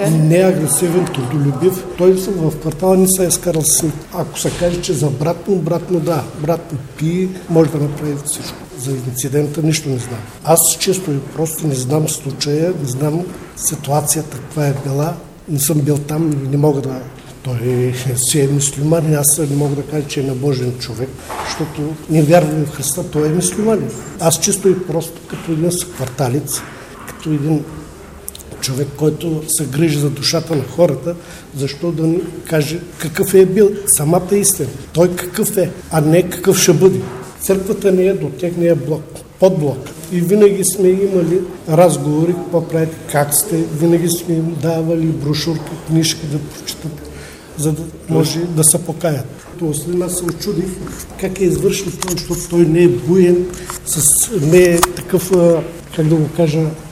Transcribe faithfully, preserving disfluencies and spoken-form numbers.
така? Не е агресивен, трудолюбив. Той в квартала не се е скарал с никой. Ако се каже, че за брат му, брат му да. Брат му пие, може да направи всичко. За инцидента нищо не знам. Аз често и просто не знам случая, не знам ситуацията, каква е била. Не съм бил там и не мога да... Той си е мюсюлманин, аз не мога да кажа, че е набожен човек, защото не вярвам в Христа, той е мюсюлманин. Аз чисто и просто като един съкварталец, като един човек, който се грижи за душата на хората, защо да ни каже какъв е бил самата истина. Той какъв е, а не какъв ще бъде. Църквата не е до техния блок, подблок. И винаги сме имали разговори, какво правите, как сте, винаги сме им давали брошурки, книжки да прочитат, за да може да се покаят. После аз се очудих как е извършил това, защото той не е буен, с, не е такъв, как да го кажа,